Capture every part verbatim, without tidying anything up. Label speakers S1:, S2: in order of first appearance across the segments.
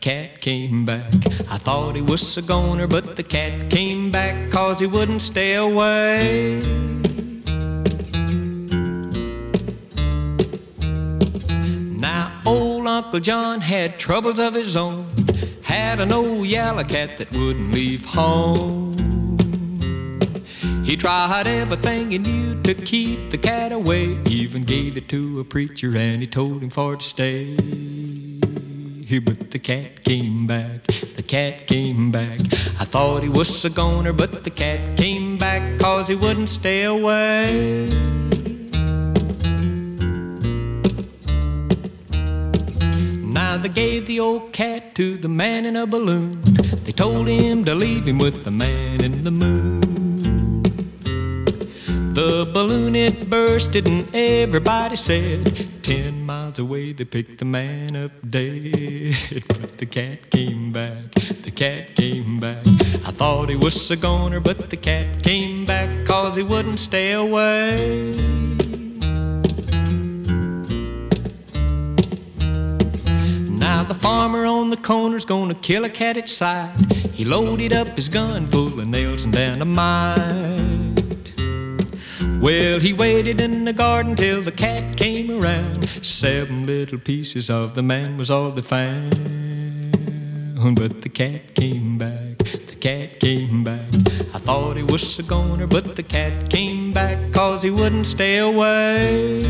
S1: cat came back. I thought he was a goner, but the cat came back 'cause he wouldn't stay away. Now old Uncle John had troubles of his own, had an old yellow cat that wouldn't leave home. He tried everything he knew to keep the cat away, even gave it to a preacher and he told him for to stay. But the cat came back, the cat came back. I thought he was a goner, but the cat came back 'cause he wouldn't stay away. Now they gave the old cat to the man in a balloon. They told him to leave him with the man in the moon. The balloon it bursted and everybody said, ten miles away they picked the man up dead. But the cat came back, the cat came back. I thought he was a goner, but the cat came back 'cause he wouldn't stay away. Now the farmer on the corner's gonna kill a cat at sight. He loaded up his gun full of nails and dynamite. Well, he waited in the garden till the cat came around. Seven little pieces of the man was all they found. But the cat came back, the cat came back. I thought he was a goner, but the cat came back 'cause he wouldn't stay away.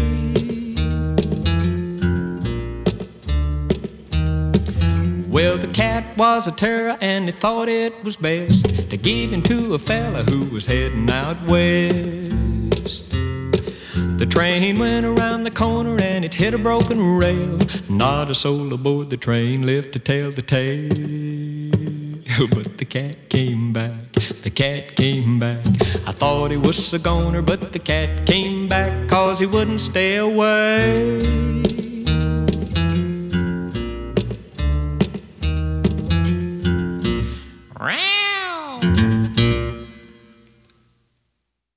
S1: Well, the cat was a terror and he thought it was best to give him to a fella who was heading out west. The train went around the corner and it hit a broken rail. Not a soul aboard the train lived to tell the tale. But the cat came back, the cat came back. I thought he was a goner, but the cat came back 'cause he wouldn't stay away.